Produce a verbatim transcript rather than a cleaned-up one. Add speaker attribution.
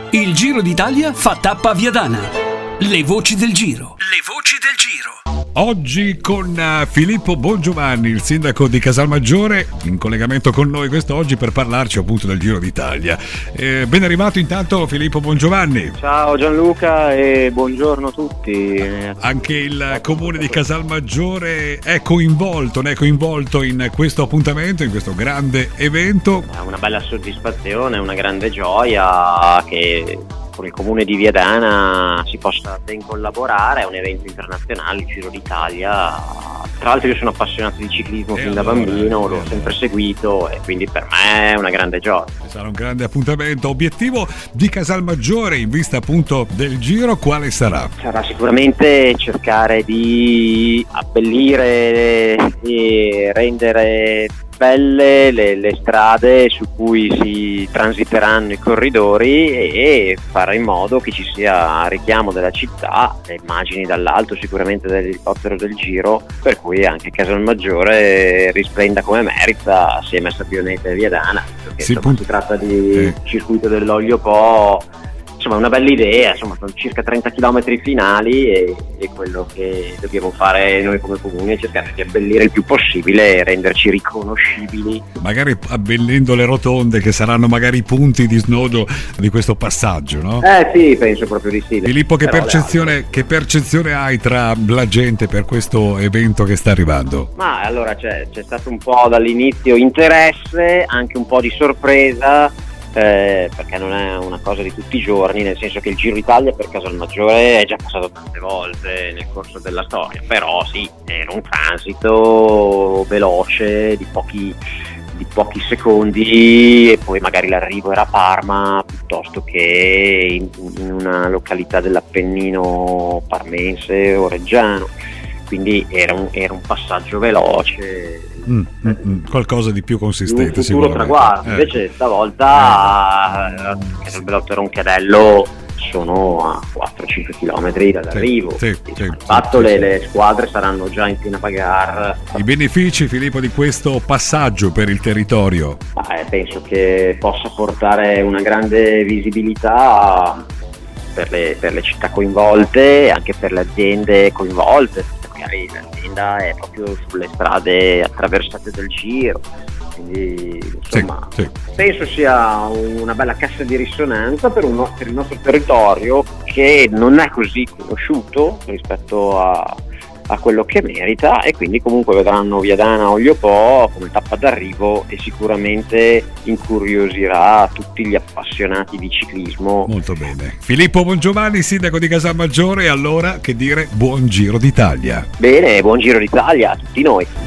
Speaker 1: Il Giro d'Italia fa tappa a Viadana. Le voci del Giro. Le voci del Giro.
Speaker 2: Oggi con Filippo Bongiovanni, il sindaco di Casalmaggiore, in collegamento con noi quest'oggi per parlarci appunto del Giro d'Italia. Eh, ben arrivato intanto Filippo Bongiovanni.
Speaker 3: Ciao Gianluca e buongiorno a tutti.
Speaker 2: Anche il comune di Casalmaggiore è coinvolto, ne è coinvolto in questo appuntamento, in questo grande evento.
Speaker 3: È una bella soddisfazione, una grande gioia che con il comune di Viadana si possa ben collaborare. È un evento internazionale, il Giro d'Italia. Tra l'altro io sono appassionato di ciclismo e fin allora, da bambino, l'ho sempre seguito e quindi per me è una grande gioia.
Speaker 2: Sarà un grande appuntamento. Obiettivo di Casalmaggiore in vista appunto del Giro quale sarà?
Speaker 3: Sarà sicuramente cercare di abbellire e rendere belle le, le strade su cui si transiteranno i corridori e fare in modo che ci sia richiamo della città, le immagini dall'alto sicuramente dell'elicottero del Giro, per cui anche Casalmaggiore risplenda come merita assieme a Sabbioneta e Viadana, perché
Speaker 2: si,
Speaker 3: insomma,
Speaker 2: punt-
Speaker 3: si tratta di
Speaker 2: sì.
Speaker 3: circuito dell'olio Po. Insomma, una bella idea, insomma, sono circa trenta chilometri finali e, e quello che dobbiamo fare noi come comune è cercare di abbellire il più possibile e renderci riconoscibili.
Speaker 2: Magari abbellendo le rotonde che saranno magari i punti di snodo di questo passaggio, no?
Speaker 3: Eh sì, penso proprio di sì.
Speaker 2: Filippo, che
Speaker 3: Però
Speaker 2: percezione, che percezione hai tra la gente per questo evento che sta arrivando?
Speaker 3: Ma allora c'è, c'è stato un po' dall'inizio interesse, anche un po' di sorpresa. Eh, perché non è una cosa di tutti i giorni, nel senso che il Giro d'Italia per Casalmaggiore è già passato tante volte nel corso della storia, però sì, era un transito veloce di pochi, di pochi secondi e poi magari l'arrivo era a Parma piuttosto che in, in una località dell'Appennino parmense o reggiano, quindi era un, era un passaggio veloce.
Speaker 2: Mm, mm, mm, qualcosa di più consistente,
Speaker 3: un futuro traguardo. Eh. Invece stavolta eh. il Bellotto e Roncadello sono a quattro cinque chilometri dall'arrivo.
Speaker 2: Sì, sì,
Speaker 3: sì,
Speaker 2: sì,
Speaker 3: fatto
Speaker 2: sì,
Speaker 3: le,
Speaker 2: sì.
Speaker 3: le squadre saranno già in piena bagarre.
Speaker 2: I benefici, Filippo, di questo passaggio per il territorio?
Speaker 3: Eh, penso che possa portare una grande visibilità per le, per le città coinvolte e anche per le aziende coinvolte. Magari l'azienda è proprio sulle strade attraversate del Giro, quindi insomma
Speaker 2: sì, sì.
Speaker 3: penso sia una bella cassa di risonanza per, un, per il nostro territorio, che non è così conosciuto rispetto a, a quello che merita, e quindi comunque vedranno Viadana Olio Po come tappa d'arrivo e sicuramente incuriosirà tutti gli appassionati di ciclismo.
Speaker 2: Molto bene. Filippo Bongiovanni, sindaco di Casalmaggiore, allora che dire, buon Giro d'Italia.
Speaker 3: Bene, buon Giro d'Italia a tutti noi.